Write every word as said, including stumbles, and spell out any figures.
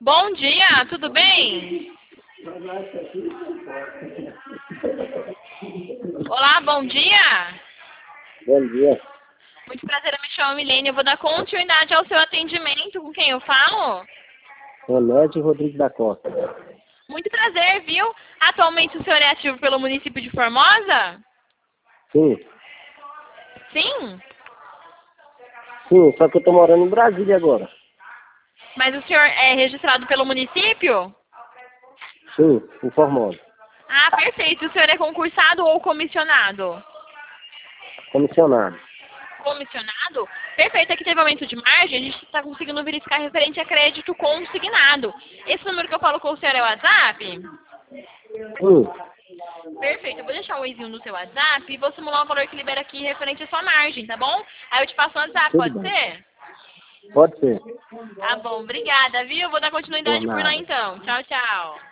Bom dia, tudo bem? Olá, bom dia. Bom dia. Muito prazer, eu me chamo Milene. Eu vou dar continuidade ao seu atendimento. Com quem eu falo? Remédio Rodrigues da Costa. Muito prazer, viu? Atualmente o senhor é ativo pelo município de Formosa? Sim. Sim? Sim, só que eu tô morando em Brasília agora. Mas o senhor é registrado pelo município? Sim, em Formosa. Ah, perfeito. O senhor é concursado ou comissionado? Comissionado. Comissionado? Perfeito. Aqui teve aumento de margem, a gente está conseguindo verificar referente a crédito consignado. Esse número que eu falo com o senhor é o WhatsApp? Sim. Perfeito. Eu vou deixar o Wazinho no seu WhatsApp e vou simular o valor que libera aqui referente à sua margem, tá bom? Aí eu te passo o WhatsApp, Tudo pode bem. ser? Pode ser. Tá bom. Obrigada, viu? Eu vou dar Por continuidade por lá nada. então. Tchau, tchau.